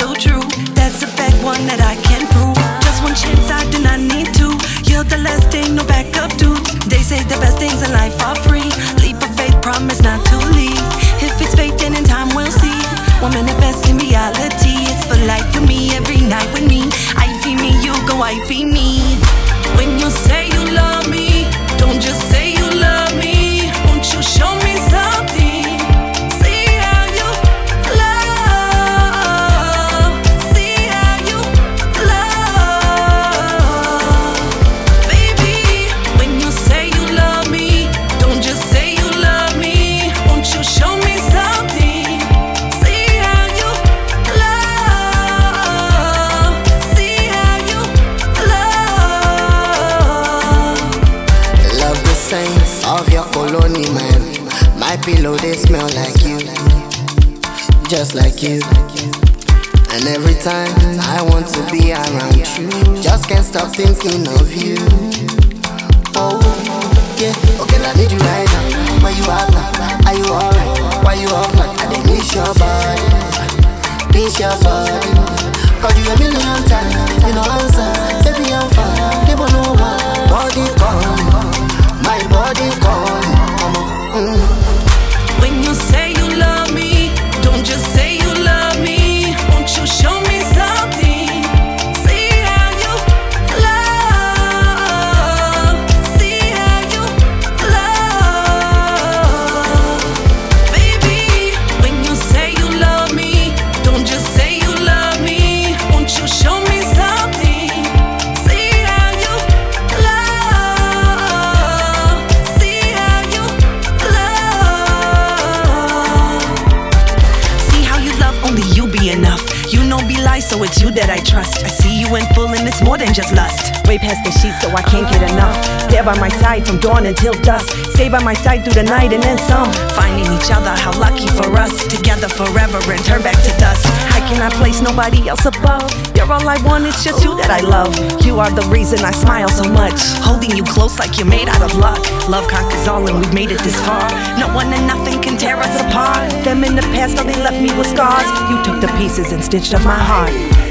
so true. That's a fact, one that I can prove. Just one chance, I do not need to. You're the last thing, no backup dude. They say the best things in life are free. Leap of faith, promise not to leave. If it's fate, then in time we'll see. One manifest in reality. It's for life for me, every night with me. I feel me, you go, I feel me. When you say you love me, don't just say you love me. Won't you show me something? See how you love. See how you love. Baby, when you say you love me, don't just say you love me. Won't you show me something? See how you love. See how you love. Love the sense of your cologne, man. My pillow, they smell like you, just like you. And every time I want to be around you, just can't stop thinking of you. Oh, yeah, okay, I need you right now. Where you at now? Are you alright? Why you off like I didn't miss your body? Miss your body. Call you a million times, you know answer. Baby, I'm fine, people know why. Body calling, my body calling. Come on. When you say you love me, don't just say you love me. Won't you show me something? See how you love. See how you love. Baby, when you say you love me, don't just say you love me. Won't you show me something? See how you love. See how you love. See how you love, only you be enough. You know be lie, so it's you that I trust. I see you in full and it's more than just lust. Way past the sheets, so I can't get enough. There by my side from dawn until dusk. Stay by my side through the night and then some. Finding each other, how lucky for us. Together forever and turn back to dust. I cannot place nobody else above. You're all I want, it's just you that I love. You are the reason I smile so much. Holding you close like you're made out of luck. Love conquers all and we've made it this far. No one and nothing can tear us apart. Them in the past, all they left me with scars. You took the pieces and stitched up my heart.